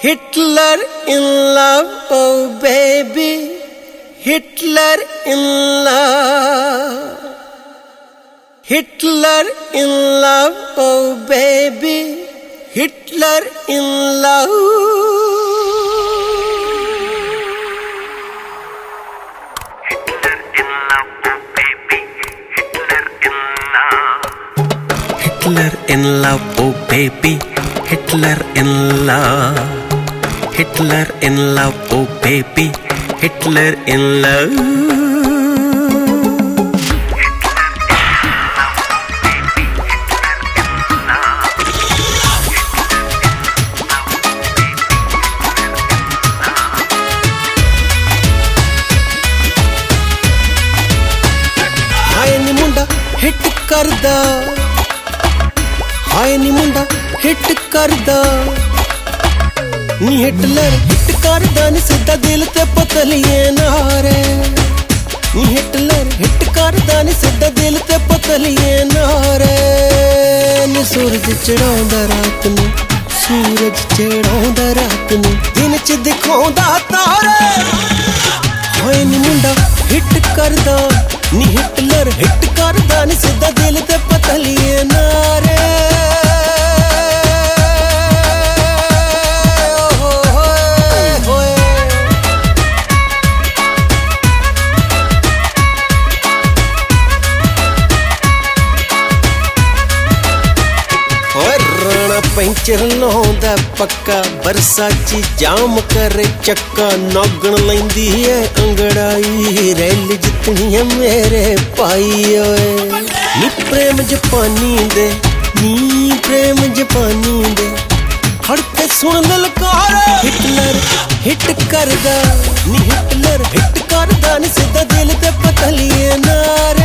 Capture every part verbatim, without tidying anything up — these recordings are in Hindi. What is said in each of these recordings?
Hitler in love, oh baby, Hitler in love. Hitler in love, oh baby, Hitler in love. Hitler in love, oh baby, Hitler in love. Hitler in love, oh baby, Hitler in love. हाय नी मुंडा हिट करदा, हाय नी मुंडा हिट करदा, नी हिटलर हिट करदा नी सीधा दिल ते पतलिए नारे, नी हिटलर हिट करदा नी सीधा दिल ते पतलिए नारे, नी सूरज चढ़ाउंदा रात नूं, सूरज चढ़ाउंदा रात नूं, दिन च दिखाउंदा तारे। हाय नी मुंडा हिट करदा, नी हिटलर हिट करदा नी सीधा दिल ते पतलिए नारे। पंचर लाउंदा पक्का, बरसाची जाम करे चक्का, नौगण लैंदी है अंगड़ाई, रैल जितनी है मेरे पाई ओए। नी प्रेम जपानी दे, नी प्रेम जपानी दे, खड़के सुन ललकार। हिटलर हिट करदा, नी हिटलर हिट करदा नी सीधा दिल ते पतलिए नारे।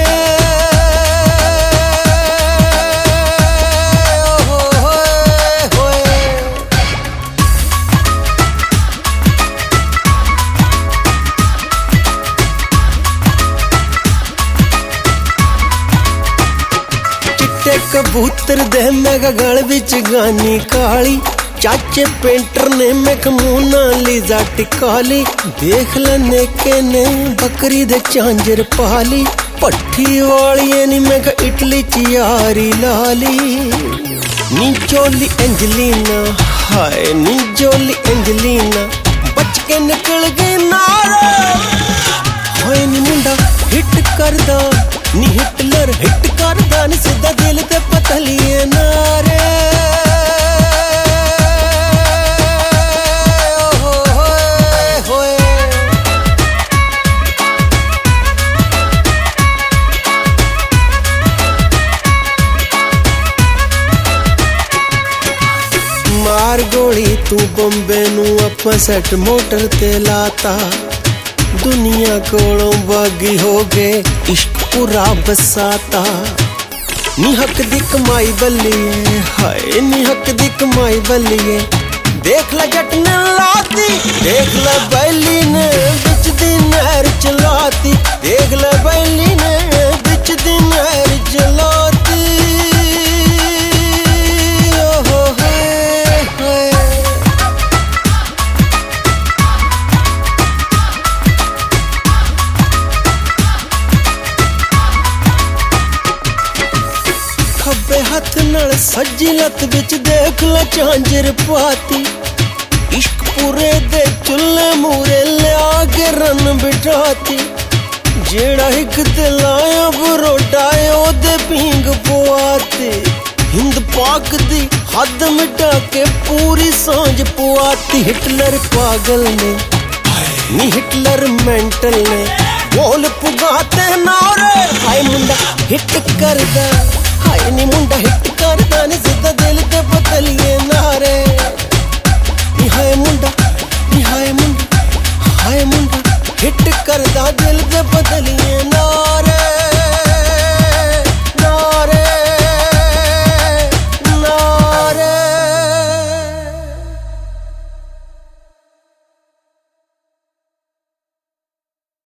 कबूतर दे मैं गल विच गानी काली, चाचे पेंटर ने मैं खमूना लीजा टिकाली, देख लने के ने बकरी दे चांजर पाली, पट्ठी वाली नी मैं इटली च यारी लाली। नी जोली एंजलीना, हाय नी जोली एंजलीना, बच के निकल गई नारे। हाय नी मुंडा हिट करदा, नी हिटलर हिट करदा नी सीधा दिल ते पतलिए नारे। मार गोली तू बंबे नू अपना सेट मोटर ते लाता, दुनिया कोलों बागी हो गए इश्क पूरा बसाता। नी हक दी कमाई बल्लिए, हाय नी हक दी कमाई बल्लिए, देख ला जट ने लाती, देख ला बैली ने बिच दी नहर चलाती, देख ला बैली ने बिच दी नहर चलाती। ओहो हाय हाय खब्बे हथ नाल सज्जी लत बिच देख ला झांजर पाती, इश्क पूरे दे चुल्ले मूरे लिया के रन बिठाती, जेड़ा हिक ते लाया बरोटा ओदे पींग पुआती, हिंद पाक दी हद मिटा के पूरी सांझ पुआती। हिटलर पागल ने, नी हिटलर मेंटल ने, बोल पुगाते नारे। हाय मुंडा हिट करदा, हाय नी मुंडा हिट करदा नी सीधा दिल ते पतलिए नारे। नी हाय मुंडा, नी हाय मुंडा, हाय मुंडा हिट करदा दिल ते पतलिए नारे।